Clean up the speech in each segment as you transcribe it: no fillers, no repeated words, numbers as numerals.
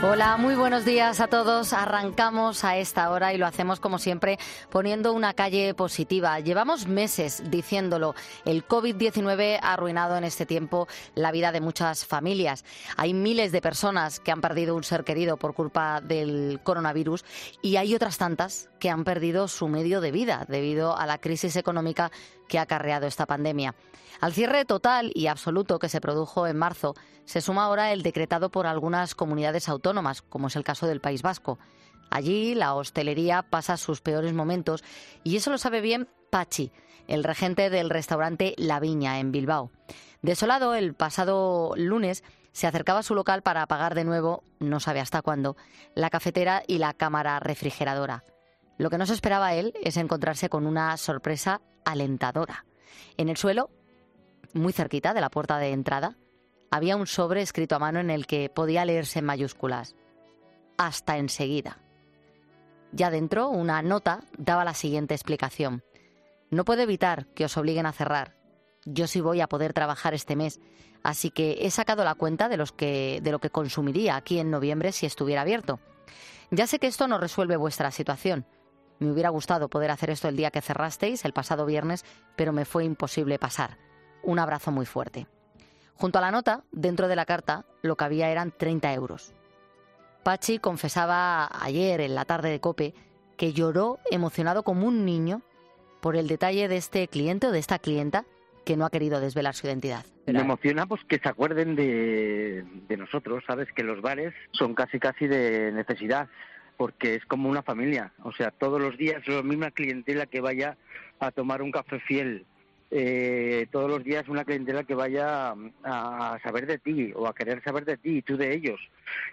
Hola, muy buenos días a todos. Arrancamos a esta hora y lo hacemos como siempre poniendo una calle positiva. Llevamos meses diciéndolo. El COVID-19 ha arruinado en este tiempo la vida de muchas familias. Hay miles de personas que han perdido un ser querido por culpa del coronavirus y hay otras tantas que han perdido su medio de vida debido a la crisis económica que ha acarreado esta pandemia. Al cierre total y absoluto que se produjo en marzo, se suma ahora el decretado por algunas comunidades autónomas, como es el caso del País Vasco. Allí la hostelería pasa sus peores momentos y eso lo sabe bien Pachi, el regente del restaurante La Viña en Bilbao. Desolado, el pasado lunes se acercaba a su local para apagar de nuevo, no sabe hasta cuándo, la cafetera y la cámara refrigeradora. Lo que no se esperaba él es encontrarse con una sorpresa alentadora. En el suelo, muy cerquita de la puerta de entrada, había un sobre escrito a mano en el que podía leerse en mayúsculas: hasta enseguida. Ya dentro, una nota daba la siguiente explicación: no puedo evitar que os obliguen a cerrar. Yo sí voy a poder trabajar este mes, así que he sacado la cuenta de lo que consumiría aquí en noviembre si estuviera abierto. Ya sé que esto no resuelve vuestra situación. Me hubiera gustado poder hacer esto el día que cerrasteis, el pasado viernes, pero me fue imposible pasar. Un abrazo muy fuerte. Junto a la nota, dentro de la carta, lo que había eran 30 euros. Pachi confesaba ayer, en la tarde de COPE, que lloró emocionado como un niño por el detalle de este cliente o de esta clienta que no ha querido desvelar su identidad. Me emociona pues que se acuerden de nosotros, ¿sabes? Que los bares son casi de necesidad, porque es como una familia. O sea, todos los días es la misma clientela que vaya a tomar un café Fiel. Todos los días una clientela que vaya a saber de ti o a querer saber de ti y tú de ellos,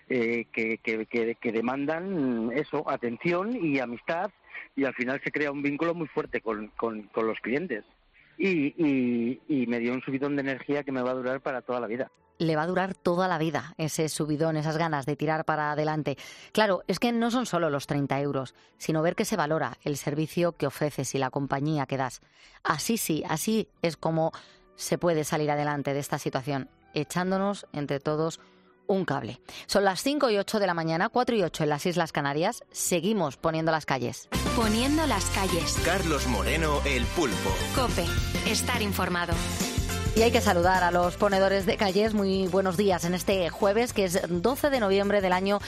que demandan eso, atención y amistad, y al final se crea un vínculo muy fuerte con los clientes. Y me dio un subidón de energía que me va a durar para toda la vida. Le va a durar toda la vida ese subidón, esas ganas de tirar para adelante. Claro, es que no son solo los 30 euros, sino ver que se valora el servicio que ofreces y la compañía que das. Así sí, así es como se puede salir adelante de esta situación, echándonos entre todos un cable. Son las 5:08 de la mañana, 4:08 en las Islas Canarias. Seguimos poniendo las calles. Poniendo las calles. Carlos Moreno, El Pulpo. COPE. Estar informado. Y hay que saludar a los ponedores de calles. Muy buenos días en este jueves, que es 12 de noviembre del año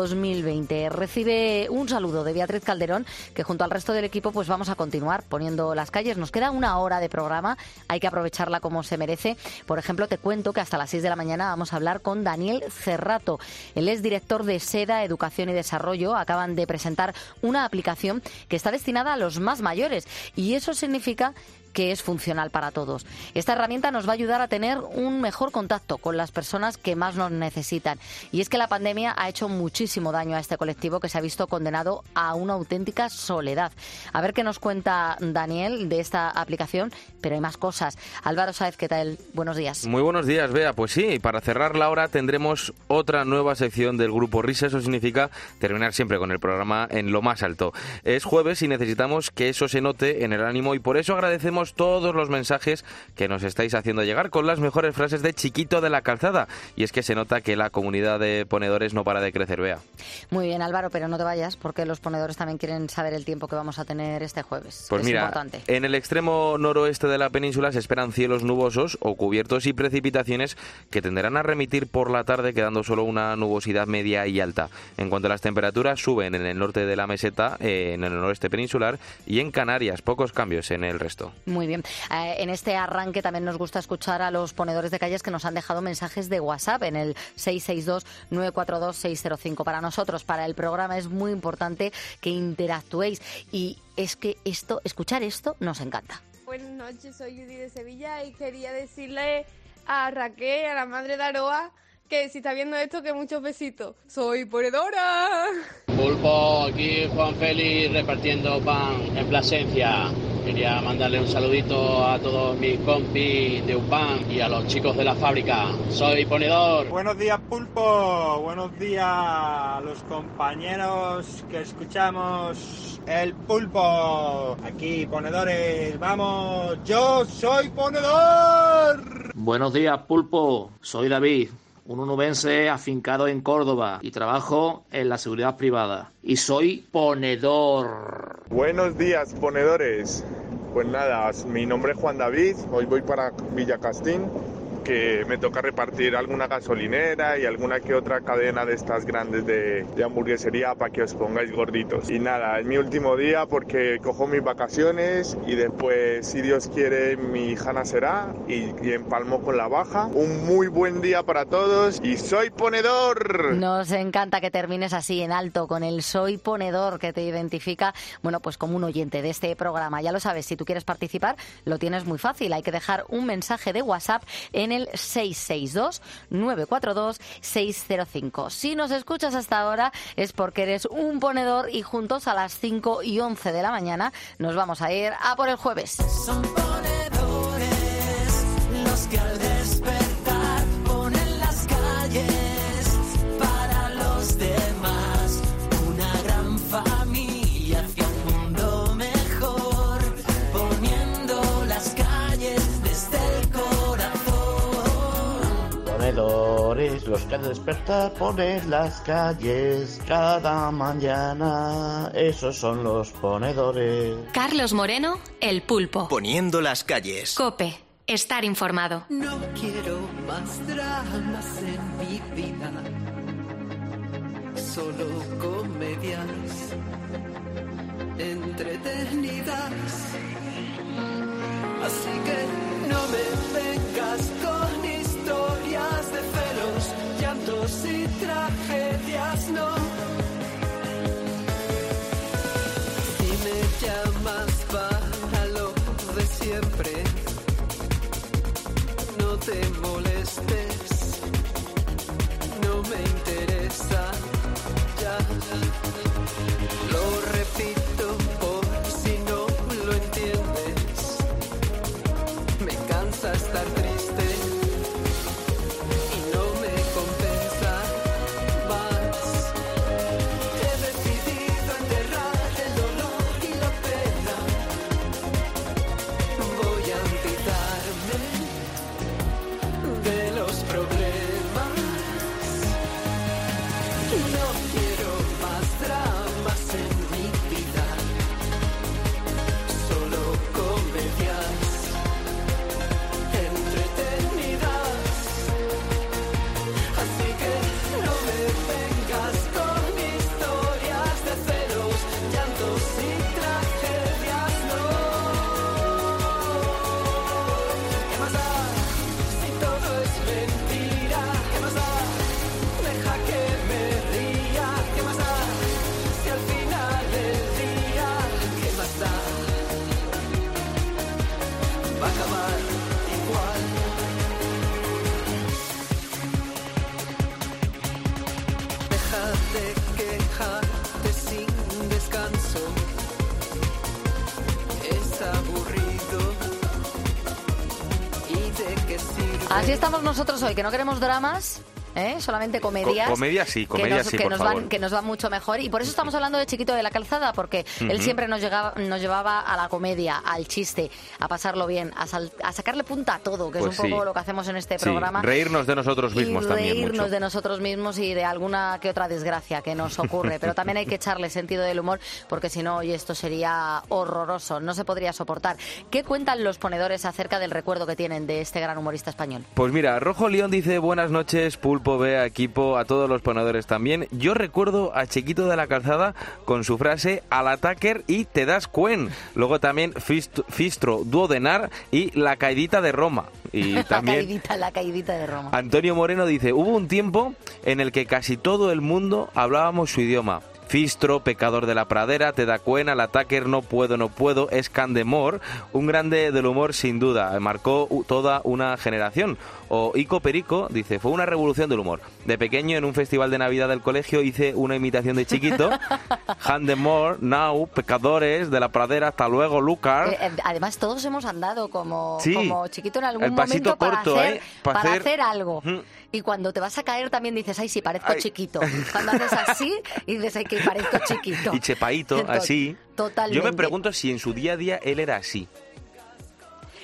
2020. Recibe un saludo de Beatriz Calderón, que junto al resto del equipo pues vamos a continuar poniendo las calles. Nos queda una hora de programa, hay que aprovecharla como se merece. Por ejemplo, te cuento que hasta las 6 de la mañana vamos a hablar con Daniel Cerrato. Él es director de SEDA, Educación y Desarrollo. Acaban de presentar una aplicación que está destinada a los más mayores y eso significa que es funcional para todos. Esta herramienta nos va a ayudar a tener un mejor contacto con las personas que más nos necesitan. Y es que la pandemia ha hecho muchísimo daño a este colectivo que se ha visto condenado a una auténtica soledad. A ver qué nos cuenta Daniel de esta aplicación, pero hay más cosas. Álvaro Sáez, ¿qué tal? Buenos días. Muy buenos días, Bea. Pues sí, para cerrar la hora tendremos otra nueva sección del Grupo Risa. Eso significa terminar siempre con el programa en lo más alto. Es jueves y necesitamos que eso se note en el ánimo y por eso agradecemos todos los mensajes que nos estáis haciendo llegar con las mejores frases de Chiquito de la Calzada. Y es que se nota que la comunidad de ponedores no para de crecer, Bea. Muy bien, Álvaro, pero no te vayas porque los ponedores también quieren saber el tiempo que vamos a tener este jueves. Pues mira, importante. En el extremo noroeste de la península se esperan cielos nubosos o cubiertos y precipitaciones que tenderán a remitir por la tarde, quedando solo una nubosidad media y alta. En cuanto a las temperaturas, suben en el norte de la meseta, en el noroeste peninsular y en Canarias, pocos cambios en el resto. Muy bien. En este arranque también nos gusta escuchar a los ponedores de calles que nos han dejado mensajes de WhatsApp en el 662-942-605. Para nosotros, para el programa, es muy importante que interactuéis y es que escuchar esto nos encanta. Buenas noches, soy Judy de Sevilla y quería decirle a Raquel, a la madre de Aroa, que si está viendo esto, que muchos besitos. ¡Soy ponedora! Pulpo, aquí Juan Félix repartiendo pan en Plasencia. Quería mandarle un saludito a todos mis compis de UPAN y a los chicos de la fábrica. ¡Soy ponedor! Buenos días, Pulpo. Buenos días a los compañeros que escuchamos El Pulpo. Aquí, ponedores, vamos. ¡Yo soy ponedor! Buenos días, Pulpo. Soy David. un onubense afincado en Córdoba y trabajo en la seguridad privada. Y soy ponedor. Buenos días, ponedores. Pues nada, mi nombre es Juan David, hoy voy para Villacastín, que me toca repartir alguna gasolinera y alguna que otra cadena de estas grandes de hamburguesería para que os pongáis gorditos. Y nada, es mi último día porque cojo mis vacaciones y después, si Dios quiere, mi hija nacerá y empalmo con la baja. Un muy buen día para todos y soy ponedor. Nos encanta que termines así en alto con el soy ponedor, que te identifica, bueno, pues como un oyente de este programa. Ya lo sabes, si tú quieres participar, lo tienes muy fácil. Hay que dejar un mensaje de WhatsApp en el 662-942-605. Si nos escuchas hasta ahora es porque eres un ponedor y juntos a las 5:11 de la mañana nos vamos a ir a por el jueves. Son ponedores los que al despertar ponen las calles para los demás. Una gran familia hacia un mundo mejor, poniendo las calles desde el corazón. Ponedores, los que al despertar ponen las calles cada mañana, esos son los ponedores. Carlos Moreno, El Pulpo. Poniendo las calles. COPE, estar informado. No quiero más dramas en mi vida, solo comedias entretenidas. Así que no me vengas con historias de celos, llantos y tragedias, no. Si me llamas para lo de siempre, no te molestes, no me interesa, ya. Lo repito por si no lo entiendes, me cansa estar triste y no me compensa más. He decidido enterrar el dolor y la pena, voy a olvidarme de los problemas. No quiero más dramas en mi vida, solo comedias entretenidas. Así que no me vengas con historias de celos, llantos y tragedias, no. ¿Qué más da si todo es mentira? ¿Qué más da? Deja que me ría. ¿Qué más da si al final del día, qué más da? Va a acabar igual. Deja de quejarte sin descanso, es aburrido. ¿Y de qué sirve? Así estamos nosotros hoy, que no queremos dramas, solamente comedias. Comedia sí, por favor. Que nos van mucho mejor. Y por eso estamos hablando de Chiquito de la Calzada, porque él siempre nos llevaba a la comedia, al chiste, a pasarlo bien, a sacarle punta a todo, que Pues es un poco lo que hacemos en este Sí, programa. reírnos de nosotros mismos también reírnos mucho. de nosotros mismos y de alguna que otra desgracia que nos ocurre. Pero también hay que echarle sentido del humor, porque si no, oye, esto sería horroroso, no se podría soportar. ¿Qué cuentan los ponedores acerca del recuerdo que tienen de este gran humorista español? Pues mira, Rojo León dice: buenas noches, Pulpo, Bea, equipo, a todos los ponedores también. Yo recuerdo a Chiquito de la Calzada con su frase al ataque y te das cuen. Luego también Fistro Duodenar y la caidita de Roma. Y también La caidita de Roma. Antonio Moreno dice: hubo un tiempo en el que casi todo el mundo hablábamos su idioma. Fistro, Pecador de la Pradera, Te da Cuena, el Attacker, No puedo, es Candemore, un grande del humor sin duda, marcó toda una generación. O Ico Perico dice: fue una revolución del humor. De pequeño, en un festival de Navidad del colegio, hice una imitación de Chiquito. Candemore, Now, Pecadores de la Pradera, hasta luego, Lucar. Además, todos hemos andado como Chiquito en algún el pasito momento corto, para hacer algo. Y cuando te vas a caer también dices: ay, sí, parezco Chiquito. Cuando haces así y dices: ay, que parezco Chiquito. Y Chepaito, así. Totalmente. Yo me pregunto si en su día a día él era así.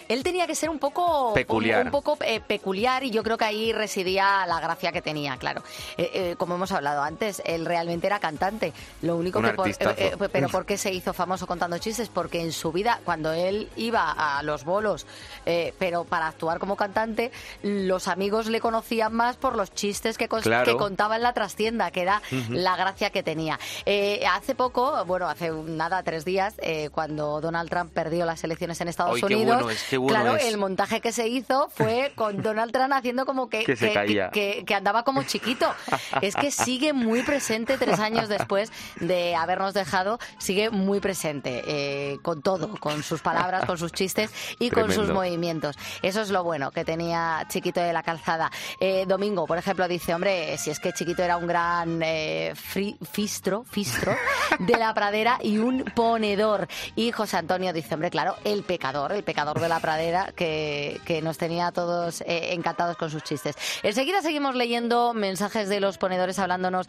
Él tenía que ser un poco peculiar. Peculiar, y yo creo que ahí residía la gracia que tenía, claro. Como hemos hablado antes, él realmente era cantante. Lo único Un que artistazo. pero ¿por qué se hizo famoso contando chistes? Porque en su vida, cuando él iba a los bolos, pero para actuar como cantante, los amigos le conocían más por los chistes que contaba en la trastienda, que era la gracia que tenía. Hace poco, bueno, hace nada, 3 días, cuando Donald Trump perdió las elecciones en Estados Unidos, qué bueno claro, es. el montaje que se hizo fue con Donald Trump haciendo como que se caía. Que andaba como chiquito. Es que sigue muy presente 3 años después de habernos dejado, sigue muy presente, con todo, con sus palabras, con sus chistes y Tremendo. con sus movimientos. Eso es lo bueno que tenía Chiquito de la Calzada. Domingo, por ejemplo, dice, hombre, si es que Chiquito era un gran fistro de la pradera y un ponedor. Y José Antonio dice, hombre, claro, el pecador de la pradera que nos tenía a todos encantados con sus chistes. Enseguida seguimos leyendo mensajes de los ponedores hablándonos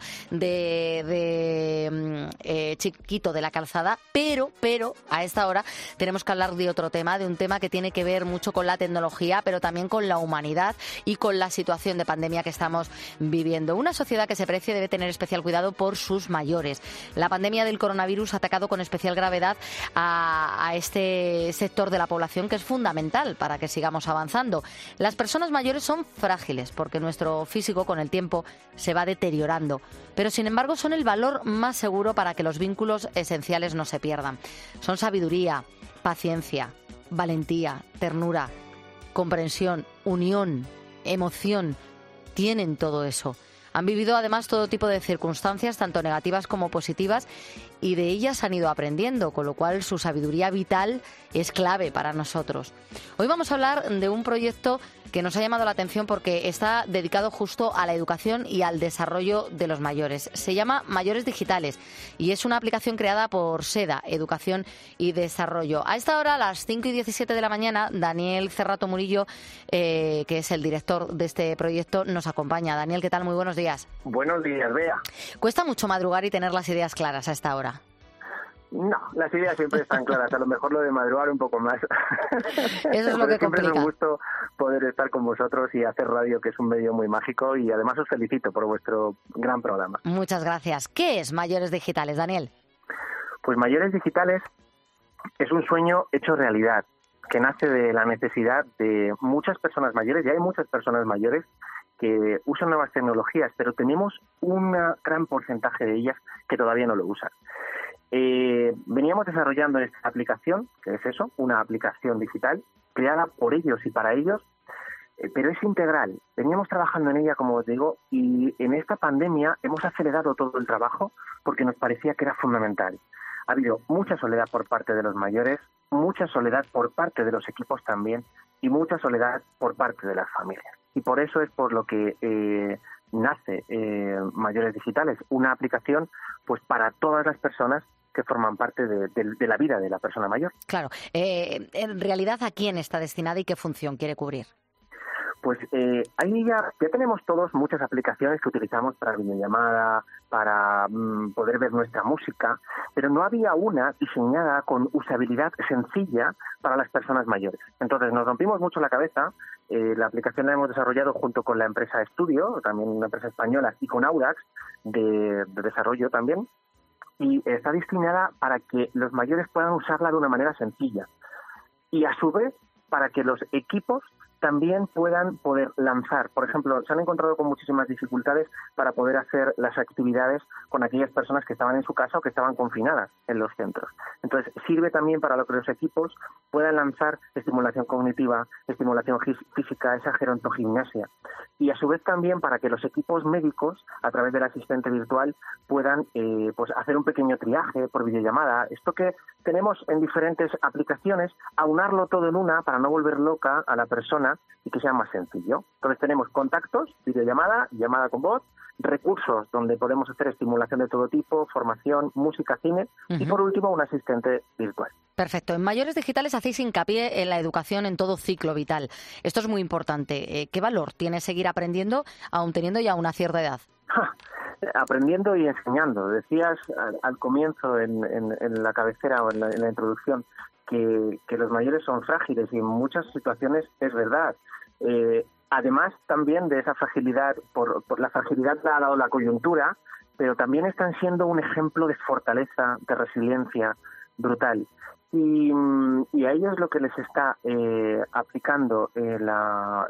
de Chiquito de la Calzada, pero a esta hora tenemos que hablar de otro tema, de un tema que tiene que ver mucho con la tecnología, pero también con la humanidad y con la situación de pandemia que estamos viviendo. Una sociedad que se precie debe tener especial cuidado por sus mayores. La pandemia del coronavirus ha atacado con especial gravedad a este sector de la población que es fundamental para que sigamos avanzando. Las personas mayores son frágiles porque nuestro físico con el tiempo se va deteriorando, pero sin embargo son el valor más seguro para que los vínculos esenciales no se pierdan. Son sabiduría, paciencia, valentía, ternura, comprensión, unión, emoción. Tienen todo eso. Han vivido además todo tipo de circunstancias, tanto negativas como positivas, y de ellas han ido aprendiendo, con lo cual su sabiduría vital es clave para nosotros. Hoy vamos a hablar de un proyecto que nos ha llamado la atención porque está dedicado justo a la educación y al desarrollo de los mayores. Se llama Mayores Digitales y es una aplicación creada por SEDA, Educación y Desarrollo. A esta hora, a las 5:17 de la mañana, Daniel Cerrato Murillo, que es el director de este proyecto, nos acompaña. Daniel, ¿qué tal? Muy buenos días. Buenos días, Bea. ¿Cuesta mucho madrugar y tener las ideas claras a esta hora? No, las ideas siempre están claras, a lo mejor lo de madrugar un poco más. Eso es lo que siempre complica. es un gusto poder estar con vosotros y hacer radio, que es un medio muy mágico, y además os felicito por vuestro gran programa. Muchas gracias. ¿Qué es Mayores Digitales, Daniel? Pues Mayores Digitales es un sueño hecho realidad, que nace de la necesidad de muchas personas mayores, y hay muchas personas mayores que usan nuevas tecnologías, pero tenemos un gran porcentaje de ellas que todavía no lo usan. Veníamos desarrollando esta aplicación, que es eso, una aplicación digital creada por ellos y para ellos, pero es integral. Veníamos trabajando en ella, como os digo, y en esta pandemia hemos acelerado todo el trabajo porque nos parecía que era fundamental. Ha habido mucha soledad por parte de los mayores, mucha soledad por parte de los equipos también, y mucha soledad por parte de las familias. Y por eso es por lo que nace Mayores Digitales, una aplicación pues para todas las personas que forman parte de la vida de la persona mayor. Claro. En realidad, ¿a quién está destinada y qué función quiere cubrir? Pues ahí ya tenemos todos muchas aplicaciones que utilizamos para videollamada, para poder ver nuestra música, pero no había una diseñada con usabilidad sencilla para las personas mayores. Entonces nos rompimos mucho la cabeza. La aplicación la hemos desarrollado junto con la empresa Estudio, también una empresa española, y con Audax de desarrollo también, y está diseñada para que los mayores puedan usarla de una manera sencilla y a su vez para que los equipos también puedan poder lanzar. Por ejemplo, se han encontrado con muchísimas dificultades para poder hacer las actividades con aquellas personas que estaban en su casa o que estaban confinadas en los centros. Entonces, sirve también para lo que los equipos puedan lanzar estimulación cognitiva, estimulación física, esa gerontogimnasia. Y a su vez también para que los equipos médicos, a través del asistente virtual, puedan pues hacer un pequeño triaje por videollamada. Esto que tenemos en diferentes aplicaciones, aunarlo todo en una para no volver loca a la persona y que sea más sencillo. Entonces tenemos contactos, videollamada, llamada con voz, recursos donde podemos hacer estimulación de todo tipo, formación, música, cine y por último un asistente virtual. Perfecto. En Mayores Digitales hacéis hincapié en la educación en todo ciclo vital. Esto es muy importante. ¿Qué valor tiene seguir aprendiendo aún teniendo ya una cierta edad? Aprendiendo y enseñando. Decías al comienzo en la cabecera o en la introducción que los mayores son frágiles y en muchas situaciones es verdad. Además también de esa fragilidad, por la fragilidad que ha dado la coyuntura, pero también están siendo un ejemplo de fortaleza, de resiliencia brutal. Y a ellos lo que les está aplicando la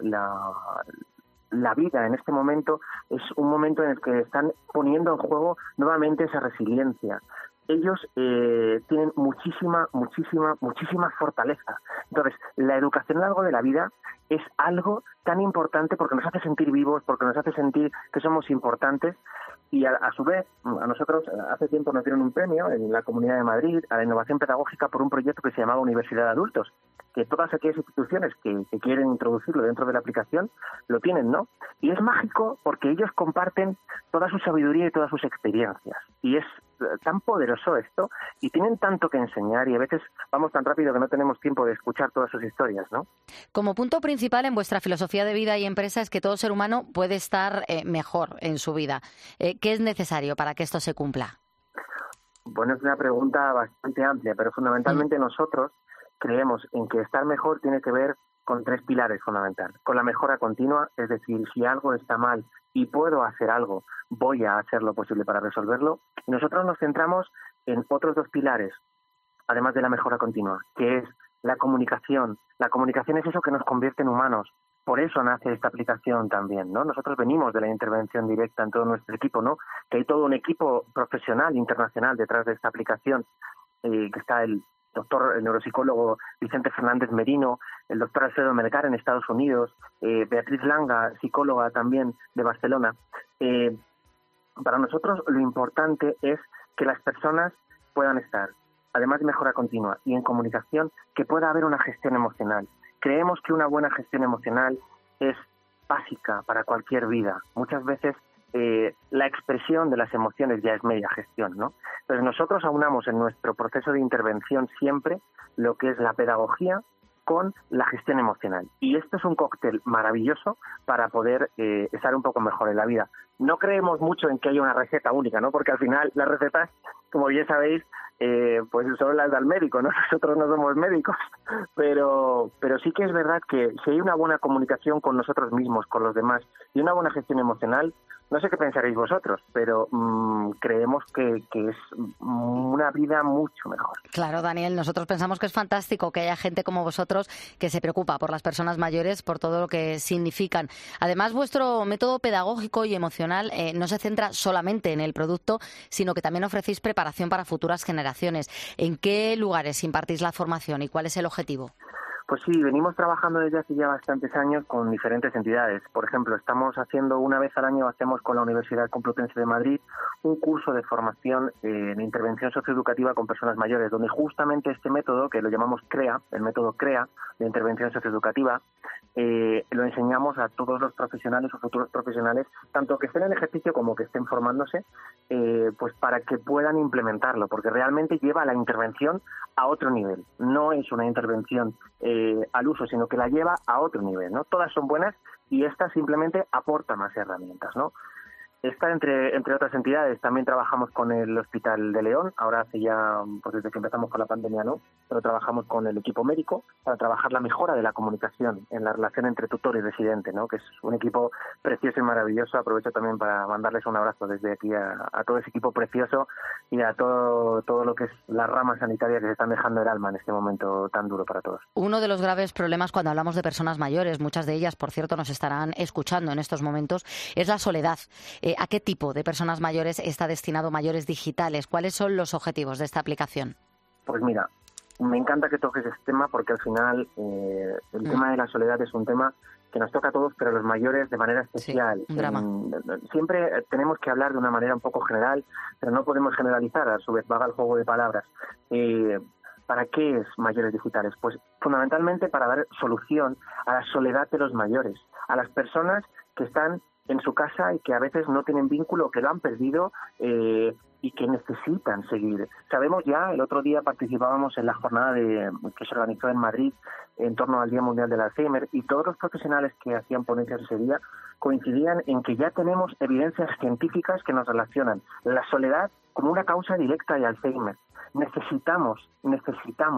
vida en este momento es un momento en el que están poniendo en juego nuevamente esa resiliencia. Ellos tienen muchísima fortaleza. Entonces, la educación a lo largo de la vida es algo tan importante porque nos hace sentir vivos, porque nos hace sentir que somos importantes, y a su vez, a nosotros hace tiempo nos dieron un premio en la Comunidad de Madrid a la innovación pedagógica por un proyecto que se llamaba Universidad de Adultos, que todas aquellas instituciones que quieren introducirlo dentro de la aplicación lo tienen, ¿no? Y es mágico porque ellos comparten toda su sabiduría y todas sus experiencias. Y es tan poderoso esto, y tienen tanto que enseñar, y a veces vamos tan rápido que no tenemos tiempo de escuchar todas sus historias, ¿no? Como punto principal en vuestra filosofía de vida y empresa es que todo ser humano puede estar mejor en su vida. ¿Qué es necesario para que esto se cumpla? Bueno, es una pregunta bastante amplia, pero fundamentalmente nosotros creemos en que estar mejor tiene que ver con 3 pilares fundamentales. Con la mejora continua, es decir, si algo está mal y puedo hacer algo, voy a hacer lo posible para resolverlo. Y nosotros nos centramos en otros 2 pilares, además de la mejora continua, que es la comunicación. La comunicación es eso que nos convierte en humanos. Por eso nace esta aplicación también, ¿no? Nosotros venimos de la intervención directa en todo nuestro equipo, ¿no? Que hay todo un equipo profesional internacional detrás de esta aplicación, que está el neuropsicólogo Vicente Fernández Merino, el doctor Alfredo Melgar en Estados Unidos, Beatriz Langa, psicóloga también de Barcelona. Para nosotros lo importante es que las personas puedan estar, además de mejora continua y en comunicación, que pueda haber una gestión emocional. Creemos que una buena gestión emocional es básica para cualquier vida. Muchas veces la expresión de las emociones ya es media gestión, ¿no? Entonces nosotros aunamos en nuestro proceso de intervención siempre lo que es la pedagogía con la gestión emocional. Y esto es un cóctel maravilloso para poder estar un poco mejor en la vida. No creemos mucho en que haya una receta única, ¿no? Porque al final las recetas, como bien sabéis, pues son las del médico, ¿no? Nosotros no somos médicos, pero sí que es verdad que si hay una buena comunicación con nosotros mismos, con los demás, y una buena gestión emocional, no sé qué pensaréis vosotros, pero creemos que es una vida mucho mejor. Claro, Daniel, nosotros pensamos que es fantástico que haya gente como vosotros que se preocupa por las personas mayores, por todo lo que significan. Además, vuestro método pedagógico y emocional no se centra solamente en el producto, sino que también ofrecéis preparación para futuras generaciones. ¿En qué lugares impartís la formación y cuál es el objetivo? Pues sí, venimos trabajando desde hace ya bastantes años con diferentes entidades. Por ejemplo, estamos haciendo una vez al año, hacemos con la Universidad Complutense de Madrid un curso de formación en intervención socioeducativa con personas mayores, donde justamente este método, que lo llamamos CREA, el método CREA de intervención socioeducativa, lo enseñamos a todos los profesionales o futuros profesionales, tanto que estén en ejercicio como que estén formándose, pues para que puedan implementarlo, porque realmente lleva la intervención a otro nivel. No es una intervención al uso, sino que la lleva a otro nivel, ¿no? Todas son buenas y esta simplemente aporta más herramientas, ¿no? Esta, entre otras entidades, también trabajamos con el Hospital de León, ahora hace ya, pues desde que empezamos con la pandemia, ¿no? Pero trabajamos con el equipo médico para trabajar la mejora de la comunicación en la relación entre tutor y residente, ¿no? Que es un equipo precioso y maravilloso. Aprovecho también para mandarles un abrazo desde aquí a todo ese equipo precioso y a todo lo que es la rama sanitaria que se están dejando el alma en este momento tan duro para todos. Uno de los graves problemas cuando hablamos de personas mayores, muchas de ellas, por cierto, nos estarán escuchando en estos momentos, es la soledad. ¿A qué tipo de personas mayores está destinado Mayores Digitales? ¿Cuáles son los objetivos de esta aplicación? Pues mira, me encanta que toques este tema porque al final el tema de la soledad es un tema que nos toca a todos, pero a los mayores de manera especial. Sí, un drama. Siempre tenemos que hablar de una manera un poco general, pero no podemos generalizar, a su vez, vaga el juego de palabras. ¿Para qué es Mayores Digitales? Pues fundamentalmente para dar solución a la soledad de los mayores, a las personas que están en su casa y que a veces no tienen vínculo, que lo han perdido y que necesitan seguir. Sabemos ya, el otro día participábamos en la jornada que se organizó en Madrid en torno al Día Mundial del Alzheimer y todos los profesionales que hacían ponencias ese día coincidían en que ya tenemos evidencias científicas que nos relacionan la soledad como una causa directa de Alzheimer. Necesitamos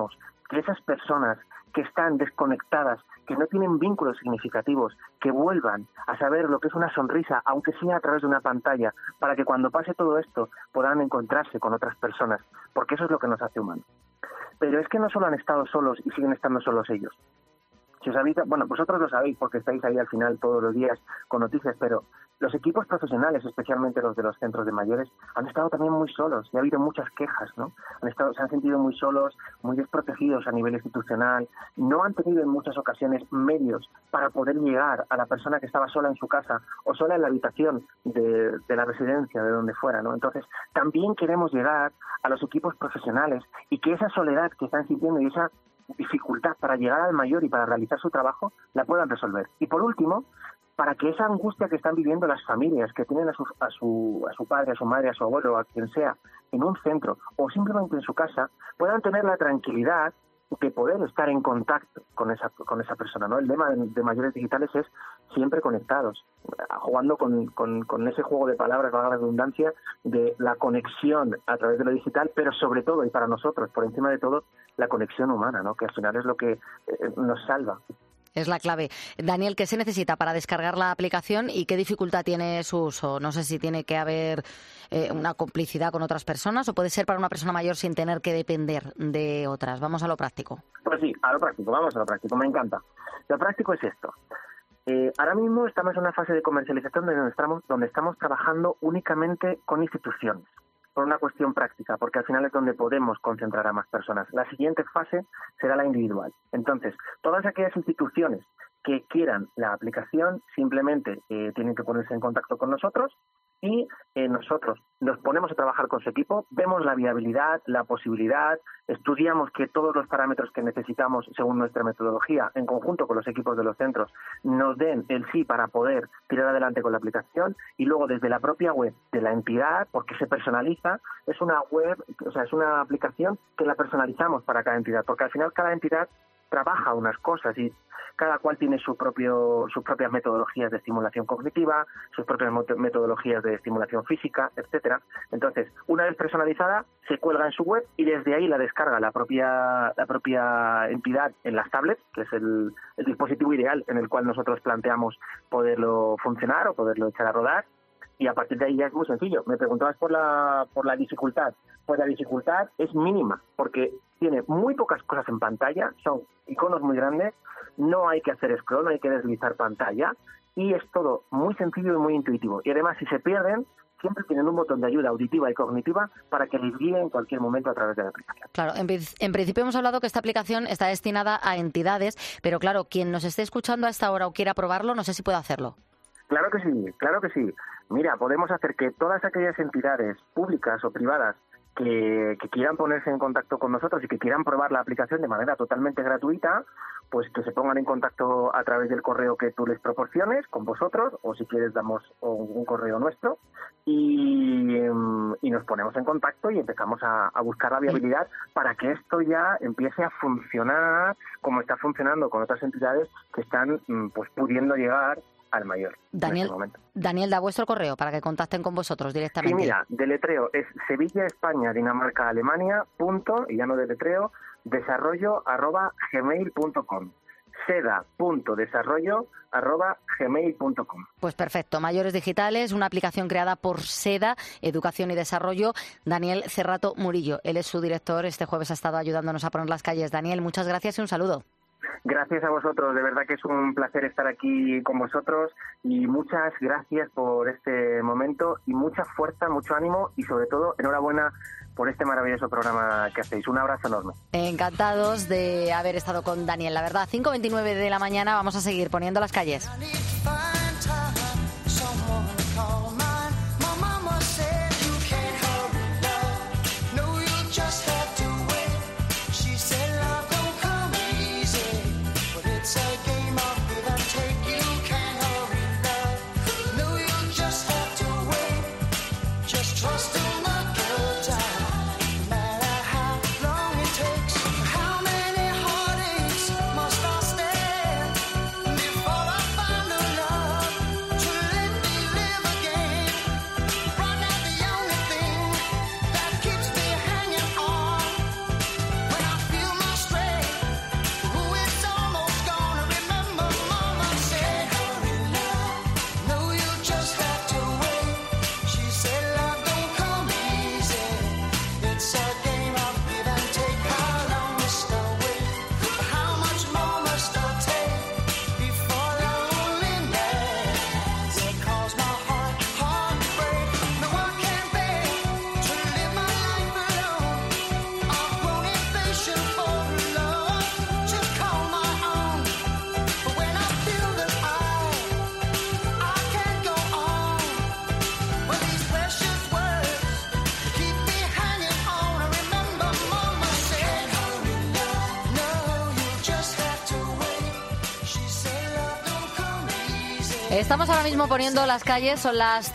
que esas personas que están desconectadas, que no tienen vínculos significativos, que vuelvan a saber lo que es una sonrisa, aunque sea a través de una pantalla, para que cuando pase todo esto puedan encontrarse con otras personas, porque eso es lo que nos hace humanos. Pero es que no solo han estado solos y siguen estando solos ellos. Si os habéis, bueno, vosotros lo sabéis porque estáis ahí al final todos los días con noticias, pero los equipos profesionales, especialmente los de los centros de mayores, han estado también muy solos y ha habido muchas quejas, ¿no? Se han sentido muy solos, muy desprotegidos a nivel institucional, no han tenido en muchas ocasiones medios para poder llegar a la persona que estaba sola en su casa o sola en la habitación de la residencia, de donde fuera, ¿no? Entonces, también queremos llegar a los equipos profesionales y que esa soledad que están sintiendo y esa dificultad para llegar al mayor y para realizar su trabajo la puedan resolver. Y por último, para que esa angustia que están viviendo las familias que tienen a su padre, a su madre, a su abuelo, a quien sea, en un centro o simplemente en su casa, puedan tener la tranquilidad de poder estar en contacto con esa persona, ¿no? El lema de Mayores Digitales es siempre conectados, jugando con ese juego de palabras, valga la redundancia, de la conexión a través de lo digital, pero sobre todo, y para nosotros, por encima de todo, la conexión humana, ¿no? Que al final es lo que nos salva. Es la clave. Daniel, ¿qué se necesita para descargar la aplicación y qué dificultad tiene su uso? No sé si tiene que haber una complicidad con otras personas o puede ser para una persona mayor sin tener que depender de otras. Vamos a lo práctico. Pues sí, a lo práctico, vamos a lo práctico, me encanta. Lo práctico es esto. Ahora mismo estamos en una fase de comercialización donde estamos trabajando únicamente con instituciones, por una cuestión práctica, porque al final es donde podemos concentrar a más personas. La siguiente fase será la individual. Entonces, todas aquellas instituciones que quieran la aplicación simplemente tienen que ponerse en contacto con nosotros y nosotros nos ponemos a trabajar con su equipo, vemos la viabilidad, la posibilidad, estudiamos que todos los parámetros que necesitamos según nuestra metodología, en conjunto con los equipos de los centros, nos den el sí para poder tirar adelante con la aplicación y luego desde la propia web de la entidad, porque se personaliza, es una web, o sea, es una aplicación que la personalizamos para cada entidad, porque al final cada entidad trabaja unas cosas y cada cual tiene sus propias metodologías de estimulación cognitiva, sus propias metodologías de estimulación física, etcétera. Entonces, una vez personalizada, se cuelga en su web y desde ahí la descarga la propia entidad en las tablets, que es el dispositivo ideal en el cual nosotros planteamos poderlo funcionar o poderlo echar a rodar. Y a partir de ahí ya es muy sencillo. Me preguntabas por la dificultad. Pues la dificultad es mínima, porque tiene muy pocas cosas en pantalla, son iconos muy grandes, no hay que hacer scroll, no hay que deslizar pantalla, y es todo muy sencillo y muy intuitivo. Y además, si se pierden, siempre tienen un botón de ayuda auditiva y cognitiva para que les guíe en cualquier momento a través de la aplicación. Claro, en principio hemos hablado que esta aplicación está destinada a entidades, pero claro, quien nos esté escuchando a esta hora o quiera probarlo, no sé si puede hacerlo. Claro que sí, claro que sí. Mira, podemos hacer que todas aquellas entidades públicas o privadas que quieran ponerse en contacto con nosotros y que quieran probar la aplicación de manera totalmente gratuita, pues que se pongan en contacto a través del correo que tú les proporciones con vosotros, o si quieres damos un correo nuestro y nos ponemos en contacto y empezamos a buscar la viabilidad para que esto ya empiece a funcionar como está funcionando con otras entidades que están pues pudiendo llegar al mayor. Daniel, da vuestro correo para que contacten con vosotros directamente. Sí, mira, deletreo es Sevilla, España, Dinamarca, Alemania, y ya no deletreo, desarrollo@gmail.com. seda.desarrollo@gmail.com. Pues perfecto, Mayores Digitales, una aplicación creada por SEDA, Educación y Desarrollo. Daniel Cerrato Murillo, él es su director, este jueves ha estado ayudándonos a poner las calles. Daniel, muchas gracias y un saludo. Gracias a vosotros, de verdad que es un placer estar aquí con vosotros y muchas gracias por este momento y mucha fuerza, mucho ánimo y sobre todo enhorabuena por este maravilloso programa que hacéis. Un abrazo enorme. Encantados de haber estado con Daniel, la verdad. 5:29 de la mañana, vamos a seguir poniendo las calles. How many heartaches must I stand before I find the love? Estamos ahora mismo poniendo las calles, son las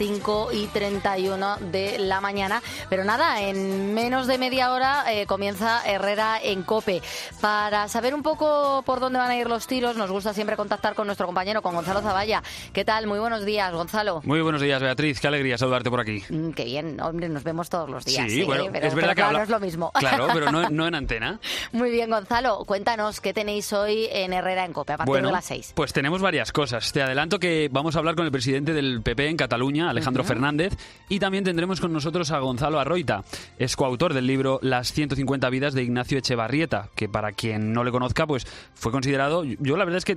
5:31 de la mañana, pero nada, en menos de media hora comienza Herrera en COPE. Para saber un poco por dónde van a ir los tiros, nos gusta siempre contactar con nuestro compañero, con Gonzalo Zavalla. ¿Qué tal? Muy buenos días, Gonzalo. Muy buenos días, Beatriz. Qué alegría saludarte por aquí. Qué bien, hombre, nos vemos todos los días. Sí, bueno, pero, es verdad que claro, no es lo mismo. Claro, pero no en antena. Muy bien, Gonzalo, cuéntanos qué tenéis hoy en Herrera en COPE a partir de las 6. Pues tenemos varias cosas. Te adelanto que vamos a hablar con el presidente del PP en Cataluña, Alejandro Fernández, y también tendremos con nosotros a Gonzalo Arroita. Es coautor del libro Las 150 vidas de Ignacio Echevarrieta, que para quien no le conozca, pues fue considerado... Yo la verdad es que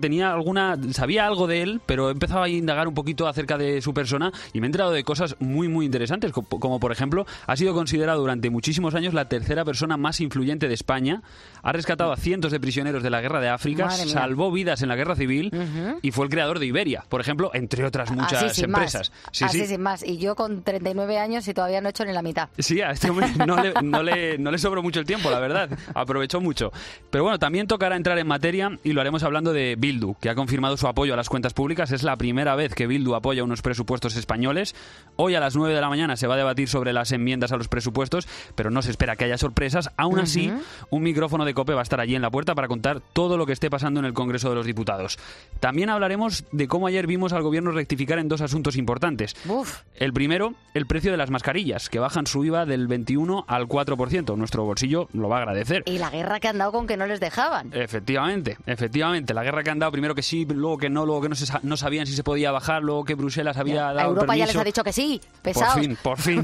sabía algo de él, pero empezaba a indagar un poquito acerca de su persona y me he enterado de cosas muy, muy interesantes, como por ejemplo, ha sido considerado durante muchísimos años la tercera persona más influyente de España, ha rescatado a cientos de prisioneros de la guerra de África, salvó vidas en la guerra civil y fue el creador de Iberia, por ejemplo, entre otras muchas empresas. Así sin más. Y yo con 39 años y todavía no he hecho ni la mitad. Sí, a este hombre no le sobró mucho el tiempo, la verdad. Aprovechó mucho. Pero bueno, también tocará entrar en materia y lo haremos hablando de Bildu, que ha confirmado su apoyo a las cuentas públicas. Es la primera vez que Bildu apoya unos presupuestos españoles. Hoy a las 9 de la mañana se va a debatir sobre las enmiendas a los presupuestos, pero no se espera que haya sorpresas. Aún así, un micrófono de COPE va a estar allí en la puerta para contar todo lo que esté pasando en el Congreso de los Diputados. También hablaremos de cómo ayer vimos al gobierno rectificar en dos asuntos importantes. El primero, el precio de las mascarillas, que bajan su IVA del 21 al 4%. Nuestro bolsillo lo va a agradecer. Y la guerra que han dado con que no les dejaban. Efectivamente. La guerra que han dado, primero que sí, luego que no sabían si se podía bajar, luego que Bruselas había dado permiso. Europa ya les ha dicho que sí, pesados. Por fin.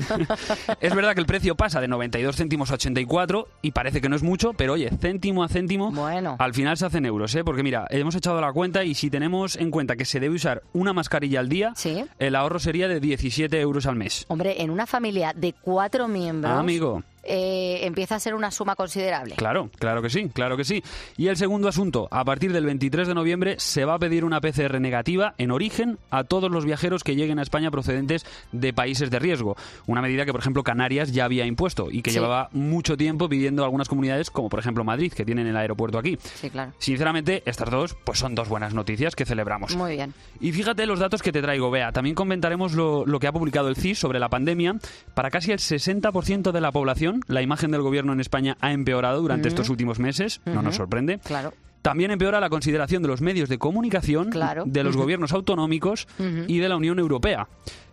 Es verdad que el precio pasa de 92 céntimos a 84 y parece que no es mucho, pero oye, céntimo a céntimo, al final se hacen euros, ¿eh? Porque mira, hemos echado la cuenta y si tenemos en cuenta que se debe usar una mascarilla al día, el ahorro sería de 17 euros al mes. Hombre, en una familia de 4 miembros... amigo... empieza a ser una suma considerable. Claro que sí. Y el segundo asunto, a partir del 23 de noviembre se va a pedir una PCR negativa en origen a todos los viajeros que lleguen a España procedentes de países de riesgo. Una medida que, por ejemplo, Canarias ya había impuesto y que llevaba mucho tiempo pidiendo algunas comunidades, como por ejemplo Madrid, que tienen el aeropuerto aquí. Sí, claro. Sinceramente, estas dos pues son dos buenas noticias que celebramos. Muy bien. Y fíjate los datos que te traigo, Bea. También comentaremos lo que ha publicado el CIS sobre la pandemia. Para casi el 60% de la población, la imagen del gobierno en España ha empeorado durante estos últimos meses, no nos sorprende. Claro. También empeora la consideración de los medios de comunicación, de los gobiernos autonómicos y de la Unión Europea.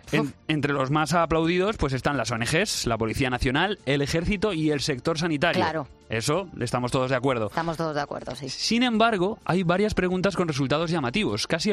Entre los más aplaudidos pues están las ONGs, la Policía Nacional, el Ejército y el sector sanitario. Claro. Eso, estamos todos de acuerdo. Estamos todos de acuerdo, sí. Sin embargo, hay varias preguntas con resultados llamativos. Casi el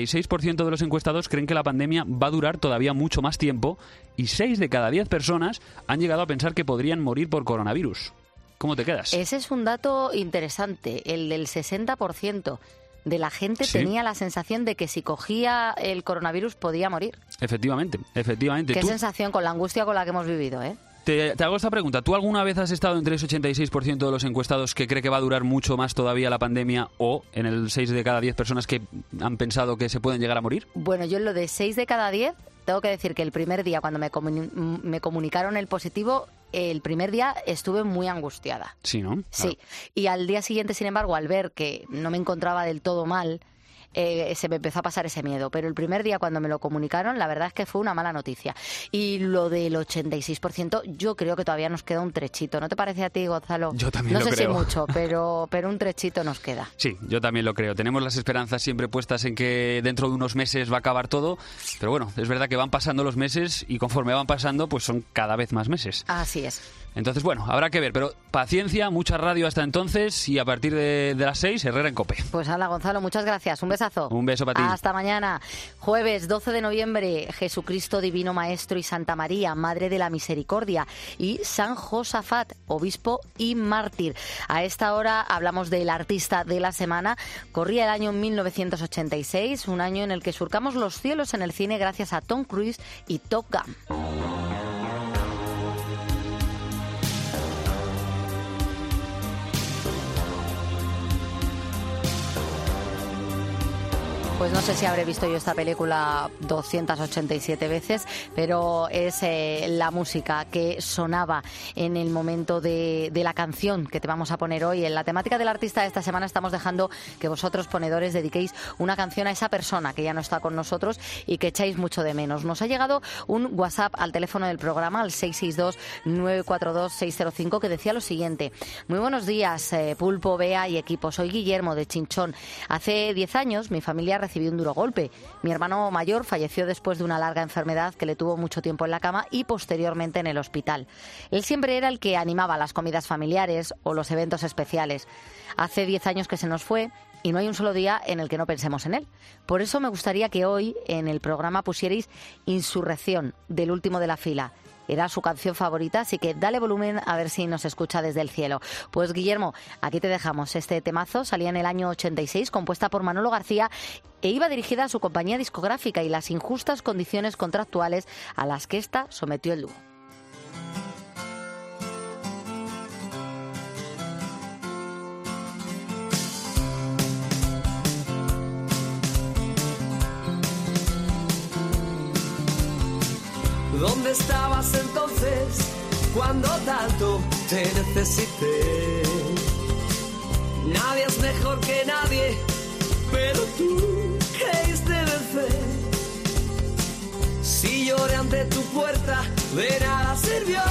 86% de los encuestados creen que la pandemia va a durar todavía mucho más tiempo y 6 de cada 10 personas han llegado a pensar que podrían morir por coronavirus. ¿Cómo te quedas? Ese es un dato interesante, el del 60%. De la gente tenía la sensación de que si cogía el coronavirus podía morir. Efectivamente. Qué sensación con la angustia con la que hemos vivido, ¿eh? Te hago esta pregunta. ¿Tú alguna vez has estado entre ese 86% de los encuestados que cree que va a durar mucho más todavía la pandemia o en el 6 de cada 10 personas que han pensado que se pueden llegar a morir? Bueno, yo en lo de 6 de cada 10 tengo que decir que el primer día cuando me comunicaron el positivo, el primer día estuve muy angustiada. Sí, ¿no? Sí. Y al día siguiente, sin embargo, al ver que no me encontraba del todo mal, se me empezó a pasar ese miedo. Pero el primer día cuando me lo comunicaron, la verdad es que fue una mala noticia. Y lo del 86%, yo creo que todavía nos queda un trechito. ¿No te parece a ti, Gonzalo? Yo también lo creo. No sé si mucho, pero un trechito nos queda. Sí, yo también lo creo. Tenemos las esperanzas siempre puestas en que dentro de unos meses va a acabar todo. Pero bueno, es verdad que van pasando los meses y conforme van pasando, pues son cada vez más meses. Así es. Entonces, bueno, habrá que ver, pero paciencia, mucha radio hasta entonces y a partir de las 6, Herrera en COPE. Pues hala, Gonzalo, muchas gracias. Un besazo. Un beso para ti. Hasta mañana. Jueves 12 de noviembre, Jesucristo Divino Maestro y Santa María, Madre de la Misericordia, y San Josafat, obispo y mártir. A esta hora hablamos del artista de la semana. Corría el año 1986, un año en el que surcamos los cielos en el cine gracias a Tom Cruise y Top Gun. Pues no sé si habré visto yo esta película 287 veces, pero es la música que sonaba en el momento de la canción que te vamos a poner hoy. En la temática del artista de esta semana estamos dejando que vosotros, ponedores, dediquéis una canción a esa persona que ya no está con nosotros y que echáis mucho de menos. Nos ha llegado un WhatsApp al teléfono del programa, al 662-942-605, que decía lo siguiente. Muy buenos días, Pulpo, Bea y equipo. Soy Guillermo de Chinchón. Hace 10 años mi familia recibió un duro golpe. Mi hermano mayor falleció después de una larga enfermedad que le tuvo mucho tiempo en la cama y posteriormente en el hospital. Él siempre era el que animaba las comidas familiares o los eventos especiales. Hace 10 años que se nos fue y no hay un solo día en el que no pensemos en él. Por eso me gustaría que hoy en el programa pusierais Insurrección, del último de la fila. Era su canción favorita, así que dale volumen a ver si nos escucha desde el cielo. Pues Guillermo, aquí te dejamos. Este temazo salía en el año 86, compuesta por Manolo García e iba dirigida a su compañía discográfica y las injustas condiciones contractuales a las que ésta sometió el dúo. ¿Dónde estabas entonces cuando tanto te necesité? Nadie es mejor que nadie, pero tú creíste vencer. Si lloré ante tu puerta, de nada sirvió.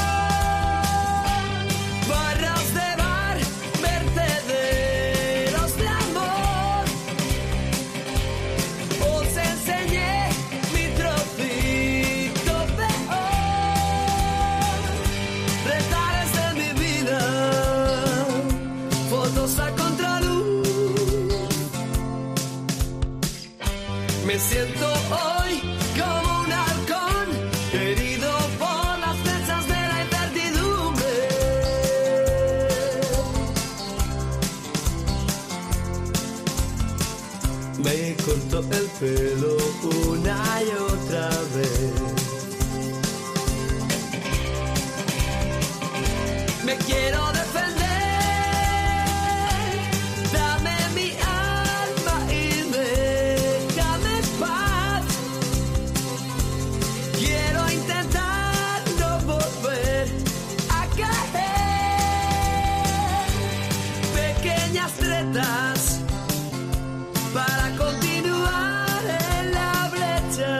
Barras de bar, vertederos de amor. Os enseñé mi trocito peor. Retares de mi vida, fotos a contraluz. Me siento hoy como un halcón, herido por las flechas de la incertidumbre. Me corto el pelo una y otra vez. Me quiero defender, dame mi alma y déjame en paz. Quiero intentar no volver a caer. Pequeñas tretas para continuar en la brecha.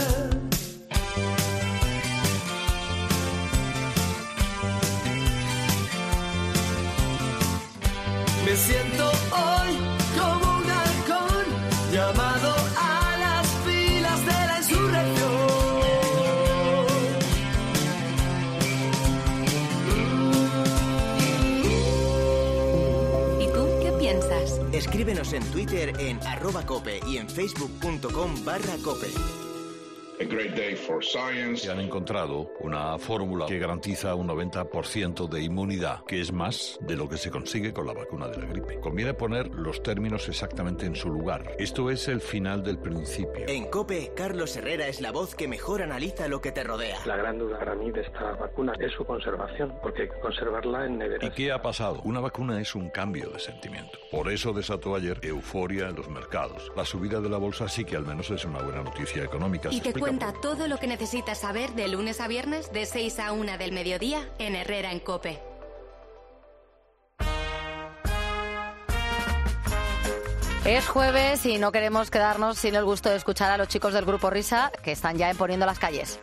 Me siento hoy como un halcón llamado a las filas de la insurrección. ¿Y tú qué piensas? Escríbenos en Twitter en @cope y en facebook.com/cope. Se han encontrado una fórmula que garantiza un 90% de inmunidad, que es más de lo que se consigue con la vacuna de la gripe. Conviene poner los términos exactamente en su lugar. Esto es el final del principio. En COPE, Carlos Herrera es la voz que mejor analiza lo que te rodea. La gran duda para mí de esta vacuna es su conservación, porque hay que conservarla en neveras. ¿Y qué ha pasado? Una vacuna es un cambio de sentimiento. Por eso desató ayer euforia en los mercados. La subida de la bolsa sí que al menos es una buena noticia económica. Y te cuenta todo lo que necesitas saber de lunes a viernes de 6 a 1 del mediodía en Herrera en COPE. Es jueves y no queremos quedarnos sin el gusto de escuchar a los chicos del Grupo Risa, que están ya en Poniendo las Calles.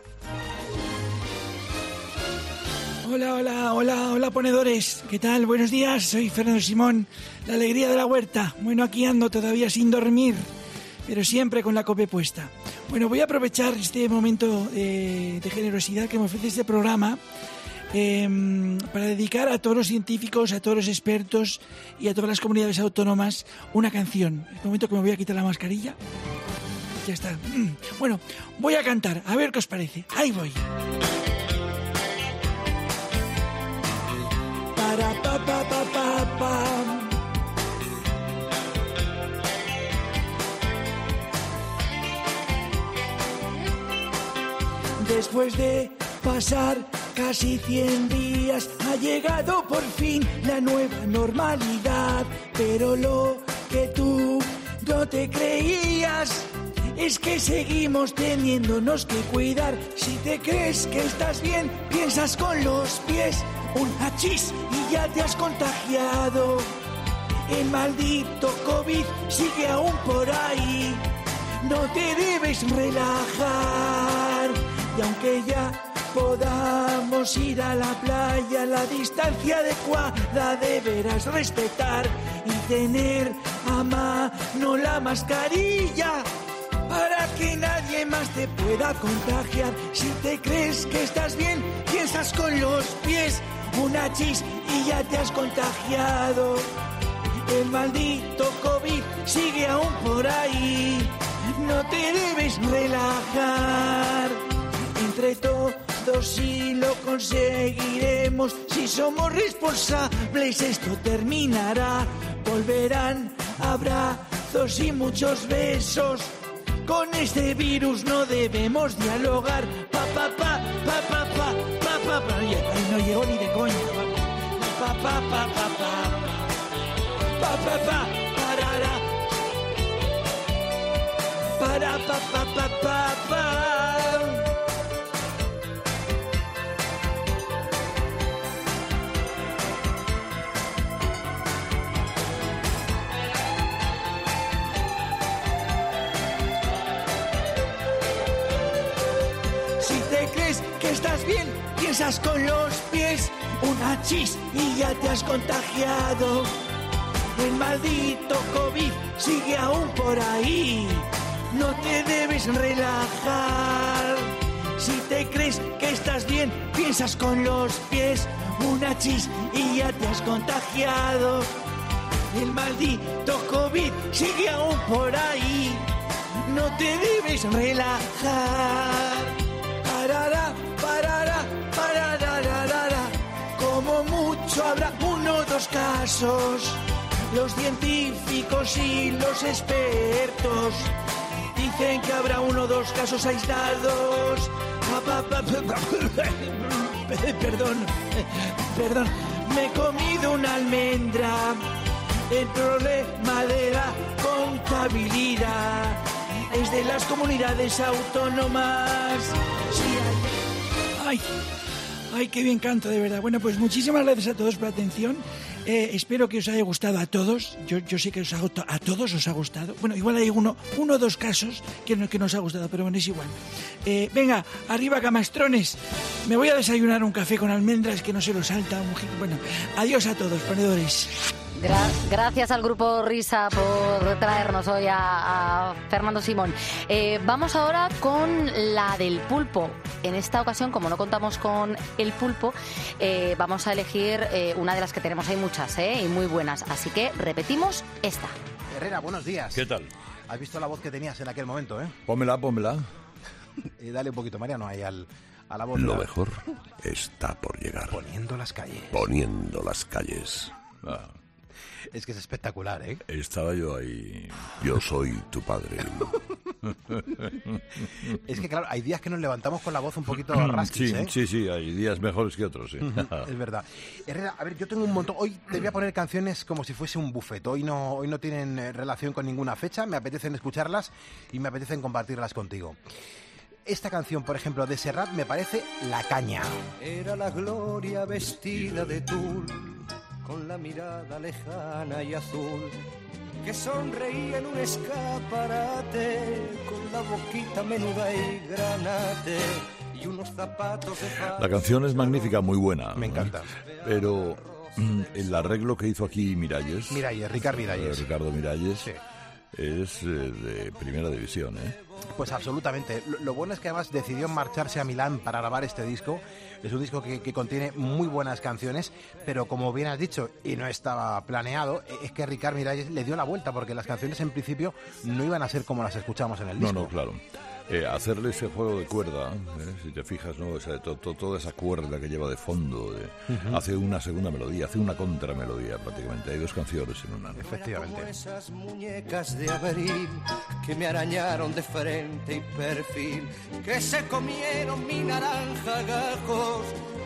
Hola, ponedores. ¿Qué tal? Buenos días, soy Fernando Simón, la alegría de la huerta. Bueno, aquí ando todavía sin dormir, pero siempre con la COPE puesta. Bueno, voy a aprovechar este momento de generosidad que me ofrece este programa para dedicar a todos los científicos, a todos los expertos y a todas las comunidades autónomas una canción. En el momento que me voy a quitar la mascarilla, ya está. Bueno, voy a cantar, a ver qué os parece. Ahí voy. Para pa pa pa pa pa. Después de pasar casi 100 días, ha llegado por fin la nueva normalidad. Pero lo que tú No te creías, es que seguimos teniéndonos que cuidar. Si te crees que estás bien, piensas con los pies. Un hachís y ya te has contagiado. El maldito COVID sigue aún por ahí. No te debes relajar. Y aunque ya podamos ir a la playa, la distancia adecuada deberás respetar y tener a mano la mascarilla para que nadie más te pueda contagiar. Si te crees que estás bien, piensas con los pies. Un hachís y ya te has contagiado. El maldito COVID sigue aún por ahí. No te debes relajar. Entre todos sí lo conseguiremos. Si somos responsables esto terminará. Volverán abrazos y muchos besos. Con este virus no debemos dialogar. Pa pa pa pa pa pa pa pa pa. Ay, no llegó ni de coña. Pa pa pa pa pa pa pa pa parara. Para pa pa pa pa pa. Si te crees que estás bien, piensas con los pies. Un hachís y ya te has contagiado. El maldito COVID sigue aún por ahí. No te debes relajar. Si te crees que estás bien, piensas con los pies. Un hachís y ya te has contagiado. El maldito COVID sigue aún por ahí. No te debes relajar. Parará, parará, parará. Como mucho habrá 1 o 2 casos. Los científicos y los expertos dicen que habrá 1 o 2 casos aislados. Perdón, me he comido una almendra. El problema de la contabilidad es de las comunidades autónomas. Sí, ay, qué bien canto, de verdad. Bueno, pues muchísimas gracias a todos por la atención. Espero que os haya gustado a todos. Yo sé que a todos os ha gustado. Bueno, igual hay uno o 2 casos que no os ha gustado, pero bueno, es igual. Venga, arriba camastrones. Me voy a desayunar un café con almendras que no se lo salta. Bueno, adiós a todos, ponedores. Gracias al Grupo Risa por traernos hoy a Fernando Simón. Vamos ahora con la del pulpo. En esta ocasión, como no contamos con el pulpo, vamos a elegir una de las que tenemos. Hay muchas, y muy buenas. Así que repetimos esta. Herrera, buenos días. ¿Qué tal? ¿Has visto la voz que tenías en aquel momento, Pónmela. Dale un poquito, Mariano, ahí a la voz. Lo mejor está por llegar. Poniendo las calles. Ah. Es que es espectacular, Estaba yo ahí. Yo soy tu padre. Es que, claro, hay días que nos levantamos con la voz un poquito rasquis, Sí, hay días mejores que otros, sí. Es verdad. Herrera, a ver, yo tengo un montón. Hoy te voy a poner canciones como si fuese un buffet. Hoy no tienen relación con ninguna fecha, me apetecen escucharlas y me apetecen compartirlas contigo. Esta canción, por ejemplo, de Serrat, me parece la caña. Era la gloria vestida de tul, con la mirada lejana y azul, que sonreía en un escaparate, con la boquita menuda y granate, y unos zapatos de farda. La canción es magnífica, muy buena. Me encanta. Pero el arreglo que hizo aquí Ricardo Miralles, sí, es de primera división, Pues absolutamente. Lo bueno es que además decidió marcharse a Milán para grabar este disco. Es un disco que contiene muy buenas canciones, pero como bien has dicho, y no estaba planeado, es que Ricard Miralles le dio la vuelta, porque las canciones en principio no iban a ser como las escuchamos en el disco. No, claro. Hacerle ese juego de cuerda, si te fijas, ¿no? Toda esa cuerda que lleva de fondo, hace una segunda melodía, hace una contramelodía prácticamente. Hay 2 canciones en una. Efectivamente. Esas muñecas de abril que me arañaron de frente y perfil, que se comieron mi naranja gajos,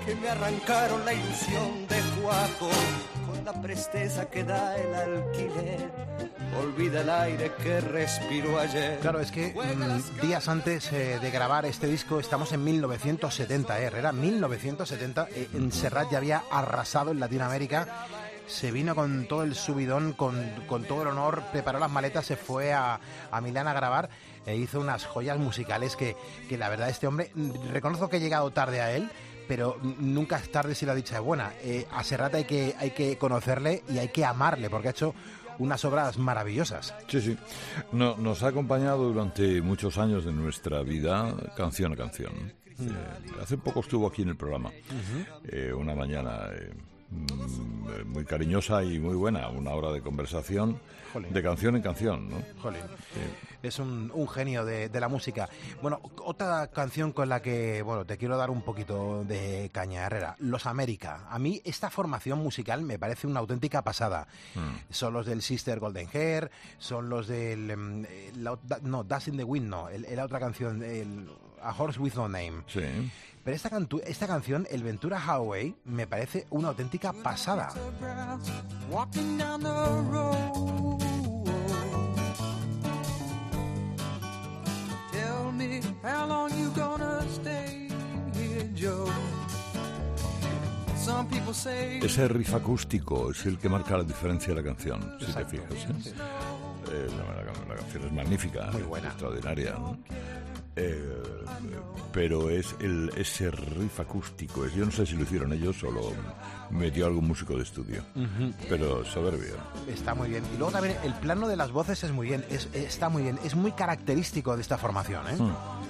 que me arrancaron la ilusión de Juaco, con la presteza que da el alquiler, olvida el aire que respiró ayer. Claro, es que días antes de grabar este disco, estamos en 1970, Herrera, 1970, en Serrat ya había arrasado en Latinoamérica, se vino con todo el subidón, con todo el honor, preparó las maletas, se fue a Milán a grabar e hizo unas joyas musicales que la verdad este hombre, reconozco que he llegado tarde a él, pero nunca es tarde si la dicha es buena. A Serrat hay que conocerle y hay que amarle, porque ha hecho unas obras maravillosas. Sí, sí. No, nos ha acompañado durante muchos años de nuestra vida, canción a canción. Hace poco estuvo aquí en el programa, una mañana muy cariñosa y muy buena, una hora de conversación. Jolín. De canción en canción, ¿no? Jolín. Sí. Es un genio de la música. Bueno, otra canción con la que, bueno, te quiero dar un poquito de caña, Herrera. Los América. A mí esta formación musical me parece una auténtica pasada. Son los del Sister Golden Hair, son los del... Dust in the Wind, no. La otra canción, A Horse with No Name. Sí. Pero esta canción, el Ventura Highway, me parece una auténtica pasada. Walking down the road, tell me how long you gonna stay here, Joe. Some people say... Ese riff acústico es el que marca la diferencia de la canción, si te fijas. Sí. La canción es magnífica, muy buena, extraordinaria, ¿no? Pero es ese riff acústico, yo no sé si lo hicieron ellos o lo metió algún músico de estudio, pero soberbio. Está muy bien. Y luego también el plano de las voces es muy bien, está muy bien, es muy característico de esta formación, ¿eh?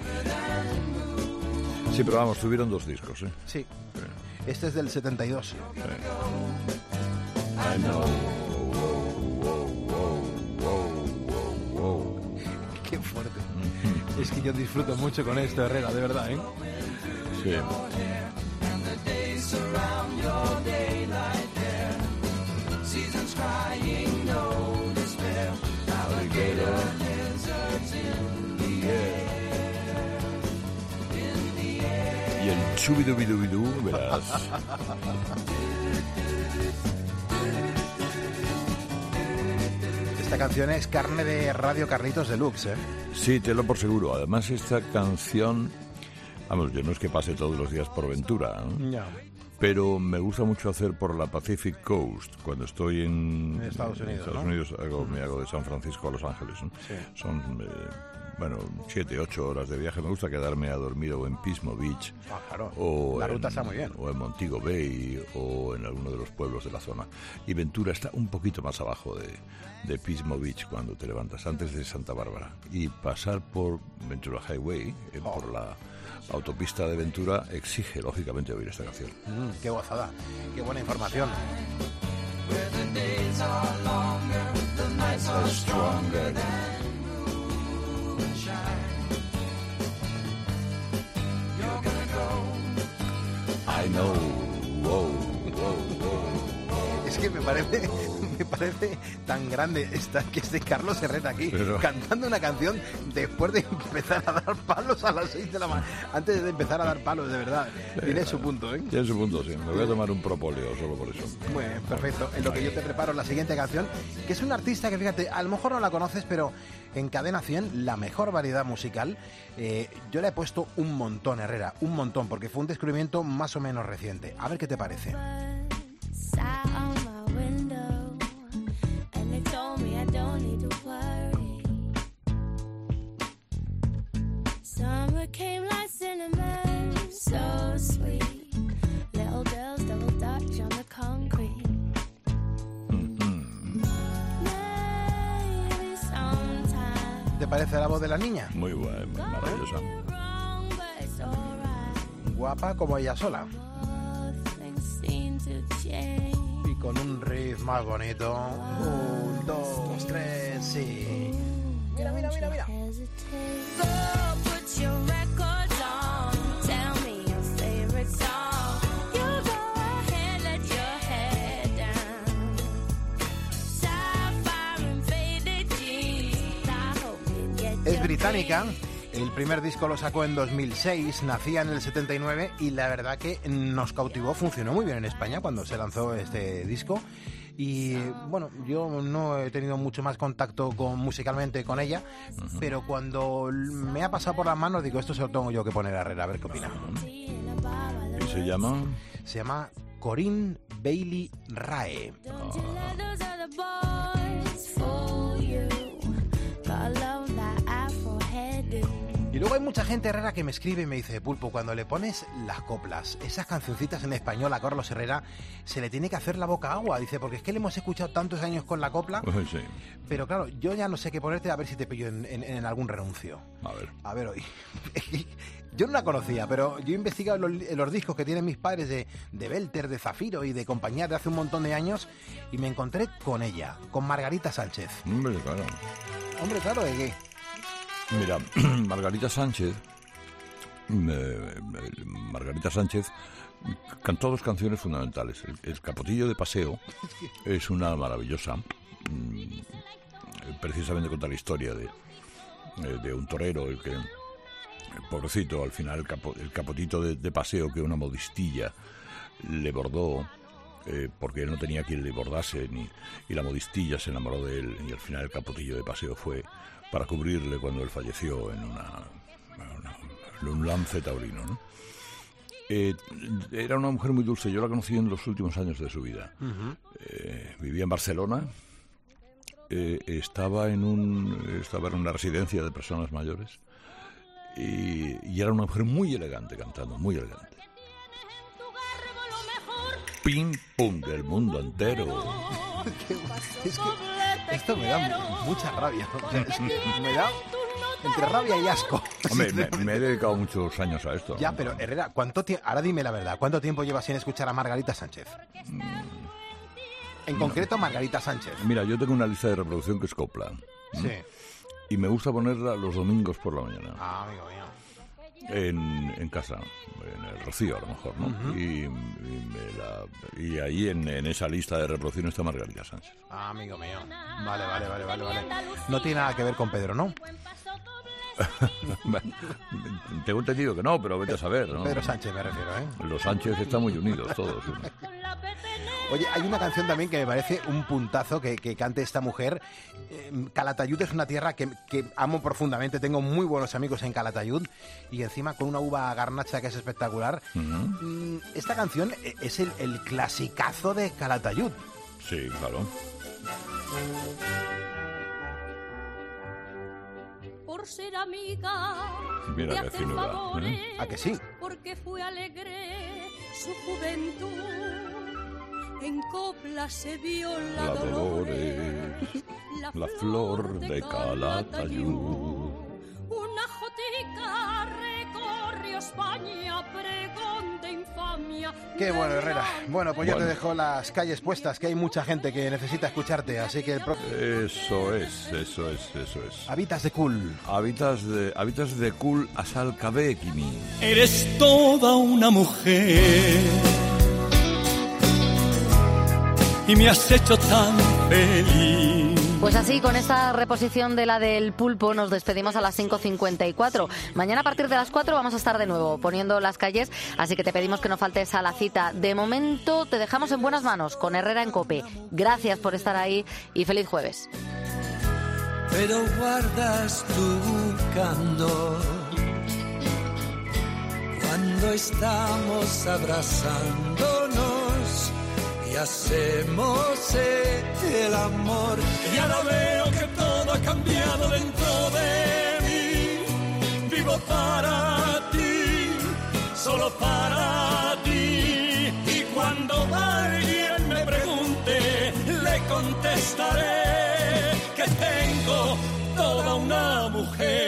Sí, pero vamos, tuvieron 2 discos, ¿eh? Sí. Este es del 72. I know. Qué fuerte. Es que yo disfruto mucho con esto, Herrera, de verdad, ¿eh? Sí. Y el chubidubidubidú, verás. Esta canción es carne de Radio Carlitos Deluxe, ¿eh? Sí, te lo por seguro. Además, esta canción... Vamos, yo no es que pase todos los días por Ventura, ¿no? No. Pero me gusta mucho hacer por la Pacific Coast. Cuando estoy en Estados Unidos, ¿no? Me hago de San Francisco a Los Ángeles, ¿no? Sí. Son, 7, 8 horas de viaje. Me gusta quedarme a dormir o en Pismo Beach. Ah, claro. O la ruta está muy bien. O en Montego Bay o en alguno de los pueblos de la zona. Y Ventura está un poquito más abajo de Pismo Beach cuando te levantas, antes de Santa Bárbara. Y pasar por Ventura Highway, por la autopista de Ventura, exige lógicamente oír esta canción. Qué gozada, qué buena información. I know. Es que me parece tan grande que esté Carlos Herrera aquí, cantando una canción después de empezar a dar palos a las 6 de la mañana. Antes de empezar a dar palos, de verdad. Tiene su punto, ¿eh? Tiene su punto, sí. Me voy a tomar un propóleo solo por eso. Bueno, perfecto. En lo que yo te preparo la siguiente canción, que es un artista que, fíjate, a lo mejor no la conoces, pero en Cadena 100, la mejor variedad musical, yo le he puesto un montón, Herrera, un montón, porque fue un descubrimiento más o menos reciente. A ver qué te parece. Summer came like cinnamon, so sweet. Little girls double dutch on the concrete. Maybe sometime. ¿Te parece la voz de la niña? Muy buena, maravillosa. Guapa como ella sola. Y con un riff más bonito. 1, 2, 3, sí. Mira, mira, mira, mira. Es británica, El primer disco lo sacó en 2006, nacía en el 79 y la verdad que nos cautivó, funcionó muy bien en España cuando se lanzó este disco. Y bueno, yo no he tenido mucho más contacto musicalmente con ella, pero cuando me ha pasado por las manos digo, esto se lo tengo yo que poner a Herrera, a ver qué opina. ¿Y se llama? Se llama Corinne Bailey Rae. Y luego hay mucha gente, Herrera, que me escribe y me dice, Pulpo, cuando le pones las coplas, esas cancioncitas en español a Carlos Herrera, se le tiene que hacer la boca agua. Dice, porque es que le hemos escuchado tantos años con la copla, Sí. pero claro, yo ya no sé qué ponerte, a ver si te pillo en algún renuncio. A ver hoy. Yo no la conocía, pero yo he investigado los discos que tienen mis padres de Belter, de Zafiro y de compañía de hace un montón de años y me encontré con ella, con Margarita Sánchez. Hombre, claro. Hombre, claro, ¿de qué? Mira, Margarita Sánchez cantó dos canciones fundamentales. El Capotillo de Paseo es una maravillosa, precisamente cuenta la historia de un torero, el pobrecito, al final el capotito de Paseo, que una modistilla le bordó, porque él no tenía quien le bordase, y la modistilla se enamoró de él, y al final el Capotillo de Paseo fue para cubrirle cuando él falleció en un lance taurino, ¿no? Era una mujer muy dulce, yo la conocí en los últimos años de su vida. Vivía en Barcelona, estaba en una residencia de personas mayores, y era una mujer muy elegante cantando, muy elegante. Pim, pum, del mundo entero. Es que esto me da mucha rabia. Me da entre rabia y asco. Hombre, me he dedicado muchos años a esto. Ya, pero Herrera, ahora dime la verdad, ¿cuánto tiempo llevas sin escuchar a Margarita Sánchez? En concreto, Margarita Sánchez. Mira, yo tengo una lista de reproducción que es copla. Sí. Y me gusta ponerla los domingos por la mañana. Ah, amigo mío. En casa, en el Rocío a lo mejor, ¿no? Y ahí en esa lista de reproducción está Margarita Sánchez. Ah, amigo mío. Vale. No tiene nada que ver con Pedro, ¿no? Tengo entendido que no, pero vete a saber, ¿no? Pedro Sánchez me refiero, ¿eh? Los Sánchez están muy unidos todos. Oye, hay una canción también que me parece un puntazo que cante esta mujer. Calatayud es una tierra que amo profundamente. Tengo muy buenos amigos en Calatayud y encima con una uva garnacha que es espectacular. Esta canción es el clasicazo de Calatayud. Sí, claro. Por ser amiga, mira, de hacer favores, ¿a que sí? Porque fue alegre su juventud. En copla se vio la Dolores, la flor de Calatayud. Una jotica recorrió España, pregón de infamia. Qué bueno, Herrera. Bueno, pues ya te dejo las calles puestas, que hay mucha gente que necesita escucharte, así que Eso es. Habitas de Cool. Habitas de Cool Asal Kabekimi. Eres toda una mujer y me has hecho tan feliz. Pues así, con esta reposición de la del Pulpo, nos despedimos a las 5:54. Mañana a partir de las 4 vamos a estar de nuevo poniendo las calles, así que te pedimos que no faltes a la cita. De momento te dejamos en buenas manos con Herrera en COPE. Gracias por estar ahí y feliz jueves. Pero guardas tu candor cuando estamos abrazándonos y hacemos el amor. Y ahora veo que todo ha cambiado dentro de mí. Vivo para ti, solo para ti. Y cuando alguien me pregunte, le contestaré que tengo toda una mujer.